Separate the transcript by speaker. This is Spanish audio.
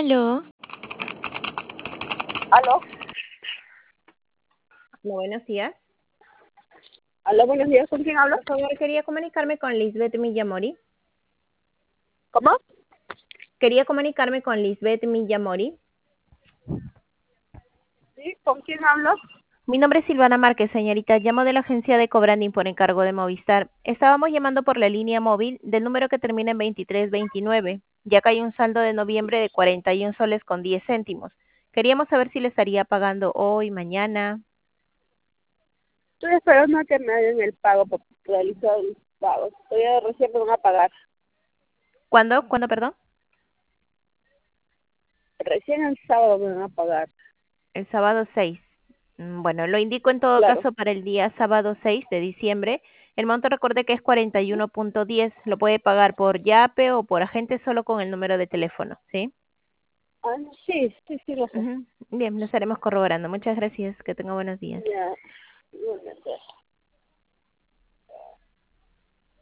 Speaker 1: Aló,
Speaker 2: Aló,
Speaker 3: Hola, buenos días.
Speaker 2: aló, buenos días, ¿con quién hablo?
Speaker 3: Por favor, quería comunicarme con Lisbeth Millamori.
Speaker 2: ¿Cómo?
Speaker 3: Quería comunicarme con Lisbeth Millamori.
Speaker 2: Sí, ¿con quién hablo?
Speaker 3: Mi nombre es Silvana Márquez, señorita. Llamo de la agencia de Cobranding por encargo de Movistar. Estábamos llamando por la línea móvil del número que termina en 2329, ya que hay un saldo de noviembre de 41 soles con 10 céntimos. Queríamos saber si le estaría pagando hoy, mañana.
Speaker 2: Estoy esperando a que me hagan el pago para realizar el pago. Todavía recién me van a pagar.
Speaker 3: ¿Cuándo? ¿Cuándo, perdón?
Speaker 2: Recién el sábado me van a pagar.
Speaker 3: El sábado 6. Bueno, lo indico en todo
Speaker 2: Claro.
Speaker 3: caso para el día sábado 6 de diciembre. El monto recordé que es 41.10. Lo puede pagar por Yape o por agente solo con el número de teléfono, ¿sí?
Speaker 2: Ah, sí, sí, sí, lo sé.
Speaker 3: Ujú. Bien, lo estaremos corroborando. Muchas gracias. Que tenga buenos días.
Speaker 2: Ya, bueno, ya.